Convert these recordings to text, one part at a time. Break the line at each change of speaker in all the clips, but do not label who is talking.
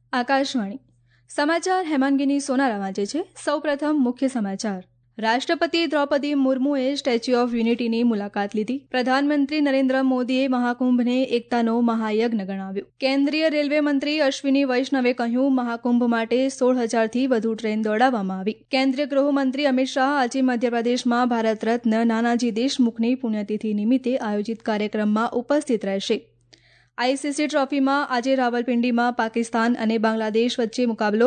આકાશવાણી સમાચાર હેમાંગીની સોનારા વાંચે છે. સૌપ્રથમ મુખ્ય સમાચાર. રાષ્ટ્રપતિ દ્રૌપદી મુર્મુએ સ્ટેચ્યુ ઓફ યુનિટીની મુલાકાત લીધી. પ્રધાનમંત્રી નરેન્દ્ર મોદીએ મહાકુંભને એકતાનો મહાયજ્ઞ ગણાવ્યો. કેન્દ્રીય રેલવે મંત્રી અશ્વિની વૈષ્ણવે કહ્યું, મહાકુંભ માટે 16,000થી વધુ ટ્રેન દોડાવવામાં આવી. કેન્દ્રીય ગૃહમંત્રી અમિત શાહ આજે મધ્યપ્રદેશમાં ભારત રત્ન નાનાજી દેશમુખની પુણ્યતિથિ નિમિત્તે આયોજિત કાર્યક્રમમાં ઉપસ્થિત રહેશે. આઈસીસી ટ્રોફીમાં આજે રાવલપિંડીમાં પાકિસ્તાન અને બાંગ્લાદેશ વચ્ચે મુકાબલો.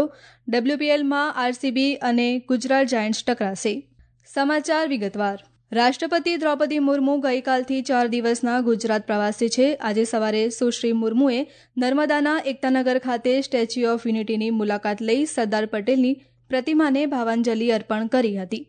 WPLમાં આરસીબી અને ગુજરાત જાયન્ટ્સ ટકરાશે. સમાચાર વિગતવાર. રાષ્ટ્રપતિ દ્રૌપદી મુર્મુ ગઈકાલથી 4 દિવસના ગુજરાત પ્રવાસે છે. આજે સવારે સુશ્રી મુર્મુએ નર્મદાના એકતાનગર ખાતે સ્ટેચ્યુ ઓફ યુનિટીની મુલાકાત લઈ સરદાર પટેલની પ્રતિમાને ભાવાંજલિ અર્પણ કરી હતી.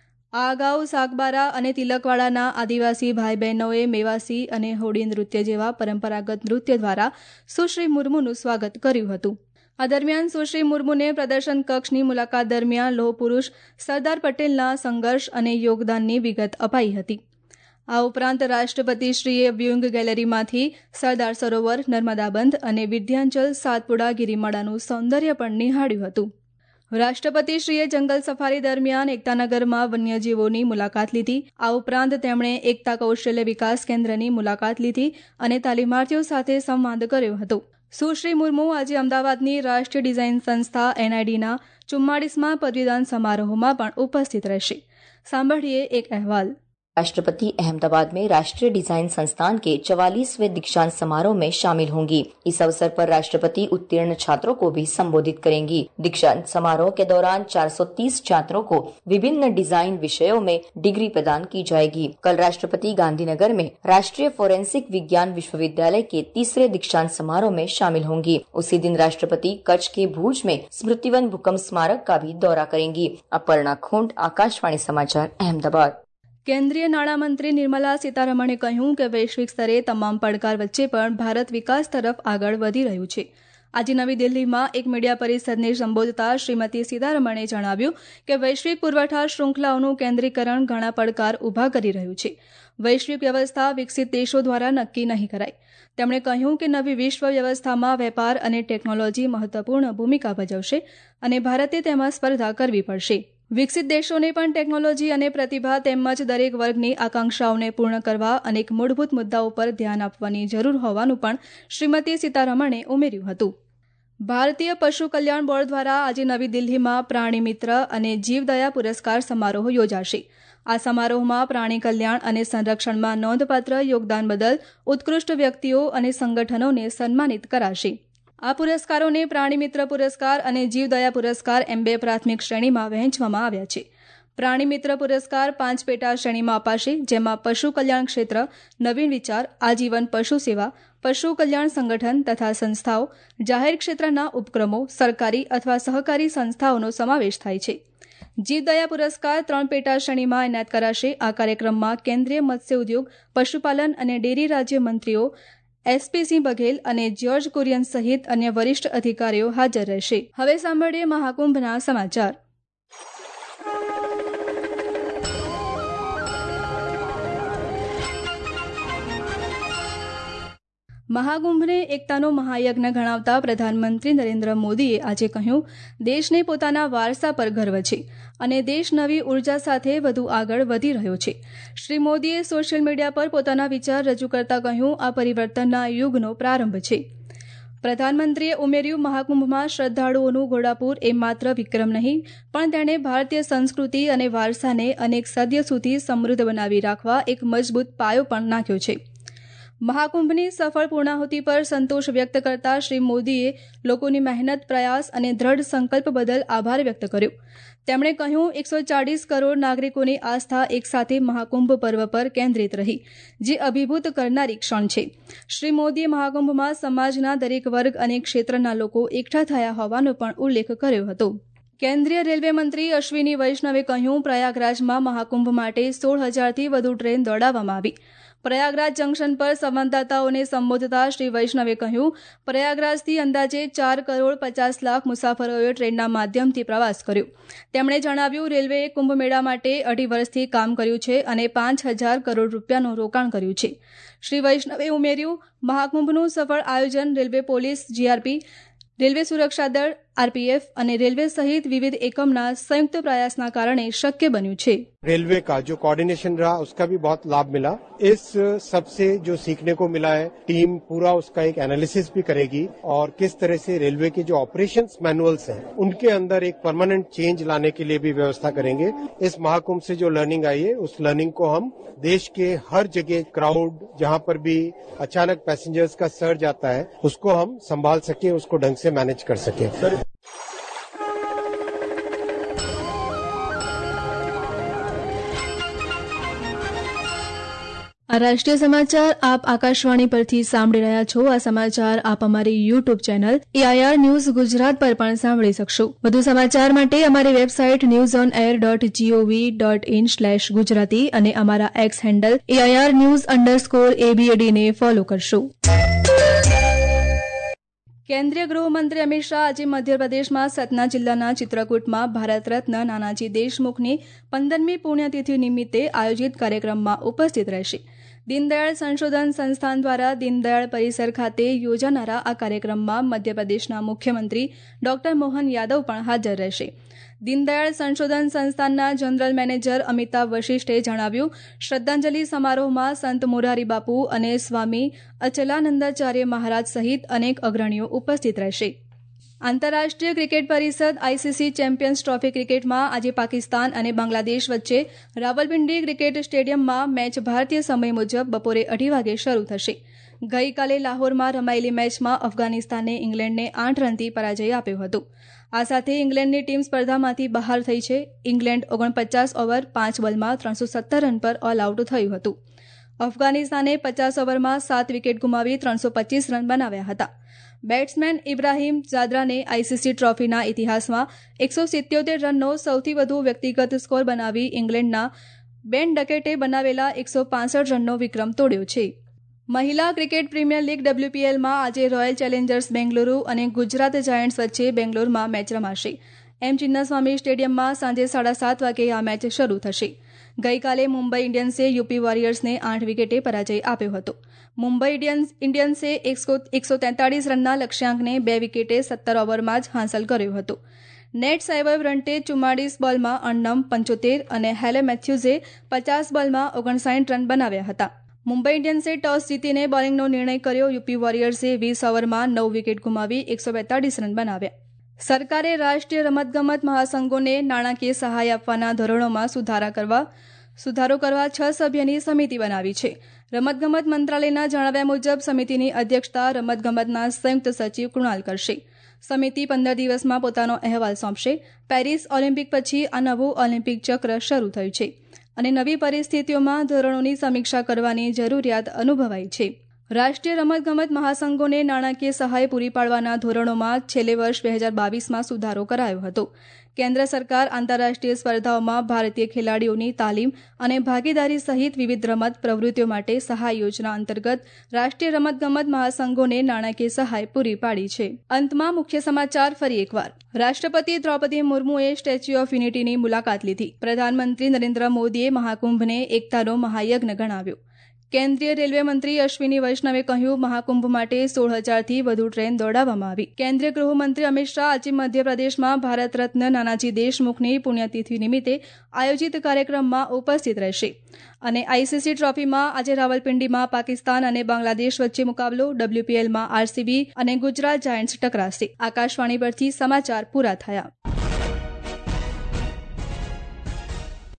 આ અગાઉ સાગબારા અને તિલકવાડાના આદિવાસી ભાઈ બહેનોએ મેવાસી અને હોડી નૃત્ય જેવા પરંપરાગત નૃત્ય દ્વારા સુશ્રી મુર્મુનું સ્વાગત કર્યું હતું. આ દરમિયાન સુશ્રી મુર્મુને પ્રદર્શન કક્ષની મુલાકાત દરમિયાન લોહ પુરુષ સરદાર પટેલના સંઘર્ષ અને યોગદાનની વિગત અપાઈ હતી. આ ઉપરાંત રાષ્ટ્રપતિશ્રીએ વ્યુંગ ગેલેરીમાંથી સરદાર સરોવર, નર્મદા બંધ અને વિંધ્યાચલ સાતપુડા ગિરિમાળાનું સૌંદર્ય પણ નિહાળ્યું હતું. રાષ્ટ્રપતિશ્રીએ જંગલ સફારી દરમિયાન એકતાનગરમાં વન્યજીવોની મુલાકાત લીધી. આ ઉપરાંત તેમણે એકતા કૌશલ્ય વિકાસ કેન્દ્રની મુલાકાત લીધી અને તાલીમાર્થીઓ સાથે સંવાદ કર્યો હતો. સુશ્રી મુર્મુ આજે અમદાવાદની રાષ્ટ્રીય ડિઝાઇન સંસ્થા NIDના 44મા પદવીદાન સમારોહમાં પણ ઉપસ્થિત રહેશે. સાંભળીએ એક અહેવાલ.
राष्ट्रपति अहमदाबाद में राष्ट्रीय डिजाइन संस्थान के 44वें दीक्षांत समारोह में शामिल होंगी. इस अवसर पर राष्ट्रपति उत्तीर्ण छात्रों को भी संबोधित करेंगी. दीक्षांत समारोह के दौरान 430 छात्रों को विभिन्न डिजाइन विषयों में डिग्री प्रदान की जाएगी. कल राष्ट्रपति गांधीनगर में राष्ट्रीय फोरेंसिक विज्ञान विश्वविद्यालय के 3रे दीक्षांत समारोह में शामिल होंगी. उसी दिन राष्ट्रपति कच्छ के भूज में स्मृतिवन भूकंप स्मारक का भी दौरा करेंगी. अपर्णा खोंड, आकाशवाणी समाचार, अहमदाबाद.
કેન્દ્રીય નાણામંત્રી નિર્મલા સીતારમણે કહ્યું કે વૈશ્વિક સ્તરે તમામ પડકાર વચ્ચે પણ ભારત વિકાસ તરફ આગળ વધી રહ્યું છે. આજે નવી દિલ્હીમાં એક મીડિયા પરિષદને સંબોધતા શ્રીમતી સીતારમણે જણાવ્યું કે વૈશ્વિક પુરવઠા શૃંખલાઓનું કેન્દ્રીકરણ ઘણા પડકાર ઊભા કરી રહ્યું છે. વૈશ્વિક વ્યવસ્થા વિકસિત દેશો દ્વારા નક્કી નહીં કરાય. તેમણે કહ્યું કે નવી વિશ્વ વ્યવસ્થામાં વેપાર અને ટેકનોલોજી મહત્વપૂર્ણ ભૂમિકા ભજવશે અને ભારતે તેમાં સ્પર્ધા કરવી પડશે. વિકસિત દેશોને પણ ટેકનોલોજી અને પ્રતિભા તેમજ દરેક વર્ગની આકાંક્ષાઓને પૂર્ણ કરવા અનેક મૂળભૂત મુદ્દાઓ પર ધ્યાન આપવાની જરૂર હોવાનું પણ શ્રીમતી સીતારમણે ઉમેર્યું હતું. ભારતીય પશુ કલ્યાણ બોર્ડ દ્વારા આજે નવી દિલ્હીમાં પ્રાણી મિત્ર અને જીવદયા પુરસ્કાર સમારોહ યોજાશે. આ સમારોહમાં પ્રાણી કલ્યાણ અને સંરક્ષણમાં નોંધપાત્ર યોગદાન બદલ ઉત્કૃષ્ટ વ્યક્તિઓ અને સંગઠનોને સન્માનિત કરાશે. આ પુરસ્કારોને પ્રાણી મિત્ર પુરસ્કાર અને જીવદયા પુરસ્કાર એમ 2 પ્રાથમિક શ્રેણીમાં વહેંચવામાં આવ્યા છે. પ્રાણી મિત્ર પુરસ્કાર 5 પેટા શ્રેણીમાં અપાશે, જેમાં પશુ કલ્યાણ ક્ષેત્ર, નવીન વિચાર, આજીવન પશુ સેવા, પશુ કલ્યાણ સંગઠન તથા સંસ્થાઓ, જાહેર ક્ષેત્રના ઉપક્રમો, સરકારી અથવા સહકારી સંસ્થાઓનો સમાવેશ થાય છે. જીવદયા પુરસ્કાર 3 પેટા શ્રેણીમાં એનાયત કરાશે. આ કાર્યક્રમમાં કેન્દ્રીય મત્સ્ય ઉદ્યોગ, પશુપાલન અને ડેરી રાજ્યમંત્રીઓ SP સિંહ બઘેલ અને જ્યોર્જ કુરિયન સહિત અન્ય વરિષ્ઠ અધિકારીઓ હાજર રહેશે. હવે સાંભળીએ મહાકુંભના સમાચાર. મહાકુંભને એકતાનો મહાયજ્ઞ ગણાવતા પ્રધાનમંત્રી નરેન્દ્ર મોદીએ આજે કહ્યું, દેશને પોતાના વારસા પર ગર્વ છે અને દેશ નવી ઉર્જા સાથે વધુ આગળ વધી રહ્યો છે. શ્રી મોદીએ સોશિયલ મીડિયા પર પોતાના વિચાર રજૂ કરતા કહ્યું, આ પરિવર્તનના યુગનો પ્રારંભ છે. પ્રધાનમંત્રીએ ઉમેર્યું, મહાકુંભમાં શ્રદ્ધાળુઓનું ઘોડાપૂર એ માત્ર વિક્રમ નહીં, પણ તેણે ભારતીય સંસ્કૃતિ અને વારસાને અનેક સદી સુધી સમૃદ્ધ બનાવી રાખવા એક મજબૂત પાયો પણ નાખ્યો છે. મહાકુંભની સફળ પૂર્ણાહુતિ પર સંતોષ વ્યક્ત કરતા શ્રી મોદીએ લોકોની મહેનત, પ્રયાસ અને દ્રઢ સંકલ્પ બદલ આભાર વ્યક્ત કર્યો. તેમણે કહ્યું, 140 કરોડ નાગરિકોની આસ્થા એકસાથે મહાકુંભ પર્વ પર કેન્દ્રિત રહી, જે અભિભૂત કરનારી ક્ષણ છે. શ્રી મોદીએ મહાકુંભમાં સમાજના દરેક વર્ગ અને ક્ષેત્રના લોકો એકઠા થયા હોવાનો પણ ઉલ્લેખ કર્યો હતો. કેન્દ્રીય રેલવે મંત્રી અશ્વિની વૈષ્ણવે કહ્યું, પ્રયાગરાજમાં મહાકુંભ માટે 16,000થી વધુ ટ્રેન દોડાવવામાં આવી. પ્રયાગરાજ જંકશન પર સંવાદદાતાઓને સંબોધતા શ્રી વૈષ્ણવે કહ્યું, પ્રયાગરાજથી અંદાજે 4,50,00,000 મુસાફરોએ ટ્રેનના માધ્યમથી પ્રવાસ કર્યો. તેમણે જણાવ્યું, રેલવેએ કુંભ મેળા માટે 2.5 વર્ષથી કામ કર્યું છે અને 5,000 કરોડ રૂપિયાનું રોકાણ કર્યું છે. શ્રી વૈષ્ણવે ઉમેર્યું, મહાકુંભનું સફળ આયોજન રેલવે પોલીસ, GRP, રેલવે સુરક્ષા દળ आरपीएफ અને રેલવે સહિત વિવિધ એકમના સંયુક્ત પ્રયાસના કારણે શક્ય બન્યું છે.
रेलवे का जो कोऑर्डिनेशन रहा उसका भी बहुत लाभ मिला. इस सबसे जो सीखने को मिला है, टीम पूरा उसका एक एनालिसिस भी करेगी और किस तरह से रेलवे के जो ऑपरेशंस मैनुअल्स हैं उनके अंदर एक परमानेंट चेंज लाने के लिए भी व्यवस्था करेंगे. इस महाकुंभ से जो लर्निंग आई है उस लर्निंग को हम देश के हर जगह क्राउड जहां पर भी अचानक पैसेंजर्स का सर्ज आता है उसको हम संभाल सके, उसको ढंग से मैनेज कर सके.
આ રાષ્ટ્રીય સમાચાર આપ આકાશવાણી પરથી સાંભળી રહ્યા છો. આ સમાચાર આપ અમારી YouTube channel AIR news Gujarat પર પણ સાંભળી શકશો. વધુ સમાચાર માટે અમારી વેબસાઇટ newsonair.gov.in/gujarati અને અમારા એક્સ હેન્ડલ AIR_news_ABAD ને ફોલો કરશો. કેન્દ્રીય ગૃહમંત્રી અમિત શાહ આજે મધ્યપ્રદેશમાં સતના જિલ્લાના ચિત્રકૂટમાં ભારત રત્ન નાનાજી દેશમુખની 15મી પુણ્યતિથિ નિમિત્તે આયોજિત કાર્યક્રમમાં ઉપસ્થિત રહેશે. દીનદયાળ સંશોધન સંસ્થાન દ્વારા દીનદયાળ પરિસર ખાતે યોજાનારા આ કાર્યક્રમમાં મધ્યપ્રદેશના મુખ્યમંત્રી ડોક્ટર મોહન યાદવ પણ હાજર રહેશે. દીનદયાળ સંશોધન સંસ્થાનના જનરલ મેનેજર અમિતાભ વશિષ્ઠે જણાવ્યું, શ્રદ્ધાંજલિ સમારોહમાં સંત મોરારી બાપુ અને સ્વામી અચલાનંદાચાર્ય મહારાજ સહિત અનેક અગ્રણીઓ ઉપસ્થિત રહેશે. આંતરરાષ્ટ્રીય ક્રિકેટ પરિષદ ICC ચેમ્પિયન્સ ટ્રોફી ક્રિકેટમાં આજે પાકિસ્તાન અને બાંગ્લાદેશ વચ્ચે રાવલપિંડી ક્રિકેટ સ્ટેડિયમમાં મેચ ભારતીય સમય મુજબ બપોરે 2:30 વાગે શરૂ થશે. ગઈકાલે લાહોરમાં રમાયેલી મેચમાં અફઘાનિસ્તાને ઇંગ્લેન્ડને 8 રનથી પરાજય આપ્યો હતો. આ સાથે ઇંગ્લેન્ડની ટીમ સ્પર્ધામાંથી બહાર થઈ છે. ઇંગ્લેન્ડ 49 ઓવર 5 બોલમાં 317 રન પર ઓલ આઉટ થયું હતું. અફઘાનિસ્તાને 50 ઓવરમાં 7 વિકેટ ગુમાવી 325 રન બનાવ્યા હતા. બેટ્સમેન ઇબ્રાહીમ જાદરાને ICC ટ્રોફીના ઇતિહાસમાં 177 રનનો સૌથી વધુ વ્યક્તિગત સ્કોર બનાવી ઇંગ્લેન્ડના બેન ડકેટે બનાવેલા 165 રનનો વિક્રમ તોડ્યો છે. મહિલા ક્રિકેટ પ્રીમિયર લીગ WPLમાં આજે રોયલ ચેલેન્જર્સ બેંગલુરુ અને ગુજરાત જાયન્ટ્સ વચ્ચે બેંગ્લોરમાં મેચ રમાશે. M ચિન્નાસ્વામી સ્ટેડિયમમાં સાંજે 7:30 વાગે આ મેચ શરૂ થશે. ગઈકાલે મુંબઈ ઇન્ડિયન્સે યુપી વોરિયર્સને 8 વિકેટે પરાજય આપ્યો હતો. મુંબઈ ઇન્ડિયન્સે 143 રનના લક્ષ્યાંકને 2 વિકેટે 17 ઓવરમાં જ હાંસલ કર્યો હતો. નેટ સૈવવ રન્ટે 44 બોલમાં અન્નમ 75 અને હેલે મેથ્યુઝે 50 બોલમાં 59 રન બનાવ્યા હતા. મુંબઈ ઇન્ડિયન્સે ટોસ જીતીને બોલિંગનો નિર્ણય કર્યો. યુપી વોરિયર્સે 20 ઓવરમાં 9 વિકેટ ગુમાવી 142 રન બનાવ્યા. સરકારે રાષ્ટ્રીય રમતગમત મહાસંઘોને નાણાકીય સહાય આપવાના ધોરણોમાં સુધારો કરવા 6 સભ્યની સમિતિ બનાવી છે. રમતગમત મંત્રાલયના જણાવ્યા મુજબ સમિતિની અધ્યક્ષતા રમતગમતના સંયુક્ત સચિવ કૃણાલ કરશે. સમિતિ 15 દિવસમાં પોતાનો અહેવાલ સોંપશે. પેરિસ ઓલિમ્પિક પછી આ નવું ઓલિમ્પિક ચક્ર શરૂ થયું છે અને નવી પરિસ્થિતિઓમાં ધોરણોની સમીક્ષા કરવાની જરૂરિયાત અનુભવાઈ છે. રાષ્ટ્રીય રમતગમત મહાસંઘોને નાણાકીય સહાય પૂરી પાડવાના ધોરણોમાં છેલ્લે વર્ષ 2022માં સુધારો કરાયો હતો. કેન્દ્ર સરકાર આંતરરાષ્ટ્રીય સ્પર્ધાઓમાં ભારતીય ખેલાડીઓની તાલીમ અને ભાગીદારી સહિત વિવિધ રમત પ્રવૃત્તિઓ માટે સહાય યોજના અંતર્ગત રાષ્ટ્રીય રમતગમત મહાસંઘોને નાણાકીય સહાય પૂરી પાડી છે. અંતમાં મુખ્ય સમાચાર ફરી એકવાર. રાષ્ટ્રપતિ દ્રૌપદી મુર્મુએ સ્ટેચ્યુ ઓફ યુનિટીની મુલાકાત લીધી. પ્રધાનમંત્રી નરેન્દ્ર મોદીએ મહાકુંભને એકતાનો મહાયજ્ઞ ગણાવ્યો. કેન્દ્રીય રેલવે મંત્રી અશ્વિની વૈષ્ણવે કહ્યું, મહાકુંભ માટે 16,000થી વધુ ટ્રેન દોડાવવામાં આવી. કેન્દ્રીય ગૃહમંત્રી અમિત શાહ આજે મધ્યપ્રદેશમાં ભારત રત્ન નાનાજી દેશમુખની પુણ્યતિથિ નિમિત્તે આયોજિત કાર્યક્રમમાં ઉપસ્થિત રહેશે. અને ICC ટ્રોફીમાં આજે રાવલપિંડીમાં પાકિસ્તાન અને બાંગ્લાદેશ વચ્ચે મુકાબલો. WPLમાં RCB અને ગુજરાત જાયન્ટ્સ ટકરાશે. આકાશવાણી પરથી સમાચાર પૂરા થયા.